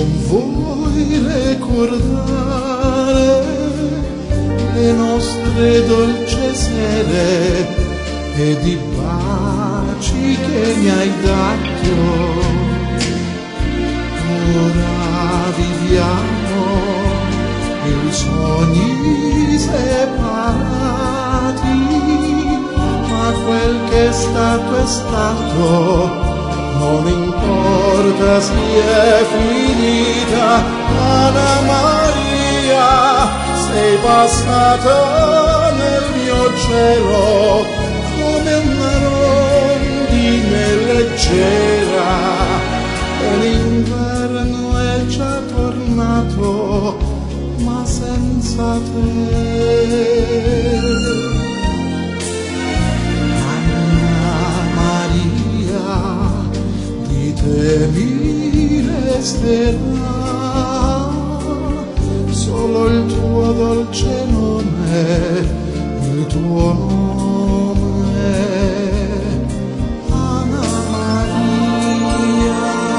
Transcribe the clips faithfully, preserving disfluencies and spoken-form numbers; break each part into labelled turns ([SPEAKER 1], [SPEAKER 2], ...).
[SPEAKER 1] non vuoi ricordare le nostre dolci sere ed i baci che mi hai dato. Ora viviamo in sogni separati, ma quel che è stato è stato, non importa se è finita. Anna Maria, sei passata nel mio cielo come una rondine leggera, e l'inverno è già tornato, ma senza te. Te mi resterà solo il tuo dolce nome, il tuo nome, Anna Maria.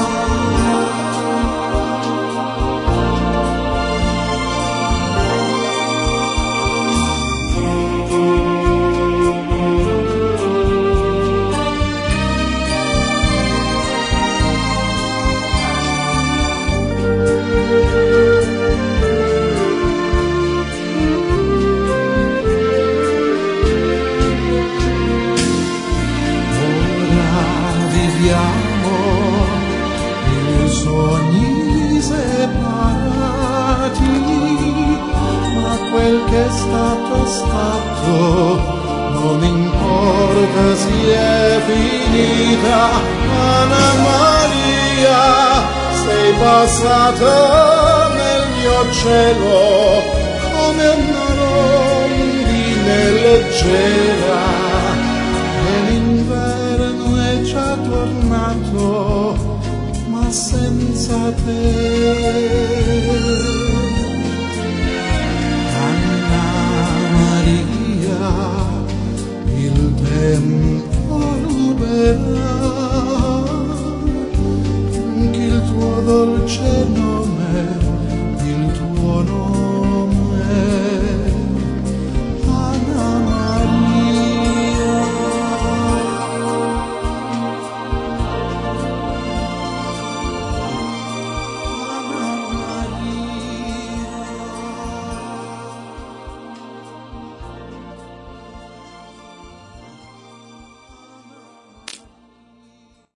[SPEAKER 1] In sogni separati, ma quel che è stato è stato, non importa se è finita. Anna Maria, sei passata nel mio cielo come una rondine leggera, e l'inverno è già tornato, ma senza te. Anna Maria, il tempo ruberà anche il tuo dolce nome, il tuo nome.